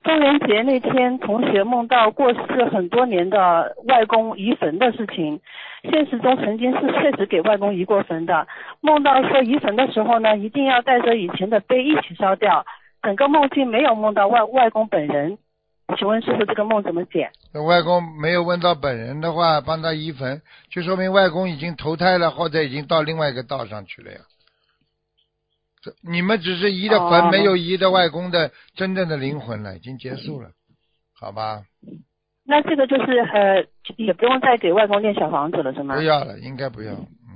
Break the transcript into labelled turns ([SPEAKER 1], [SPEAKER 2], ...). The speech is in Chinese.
[SPEAKER 1] 中元节那天，同学梦到过世很多年的外公移坟的事情。现实中曾经是确实给外公移过坟的。梦到说移坟的时候呢，一定要带着以前的碑一起烧掉。整个梦境没有梦到外公本人。请问师傅这个梦怎么解？
[SPEAKER 2] 那外公没有问到本人的话，帮他移坟，就说明外公已经投胎了，或者已经到另外一个道上去了呀。你们只是移的坟，没有移的外公的真正的灵魂了，已经结束了，好吧？
[SPEAKER 1] 那这个就是也不用再给外公念小房子了，是吗？
[SPEAKER 2] 不要了，应该不要。